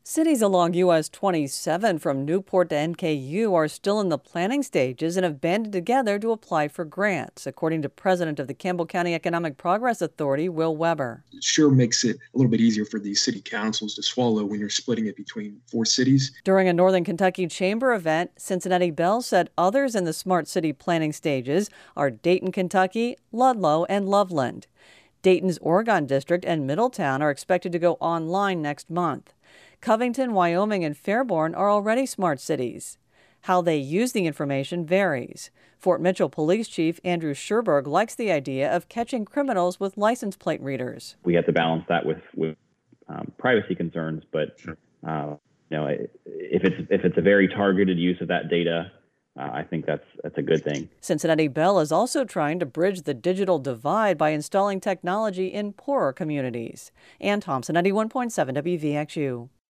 Cities along US 27 from Newport to NKU are still in the planning stages and have banded together to apply for grants, according to President of the Campbell County Economic Progress Authority, Will Weber. It sure makes it a little bit easier for these city councils to swallow when you're splitting it between four cities. During a Northern Kentucky Chamber event, Cincinnati Bell said others in the smart city planning stages are Dayton, Kentucky, Ludlow, and Loveland. Dayton's Oregon District and Middletown are expected to go online next month. Covington, Wyoming, and Fairborn are already smart cities. How they use the information varies. Fort Mitchell Police Chief Andrew Sherberg likes the idea of catching criminals with license plate readers. We have to balance that with privacy concerns, but Sure. if it's a very targeted use of that data, I think that's a good thing. Cincinnati Bell is also trying to bridge the digital divide by installing technology in poorer communities. Ann Thompson, 91.7 WVXU.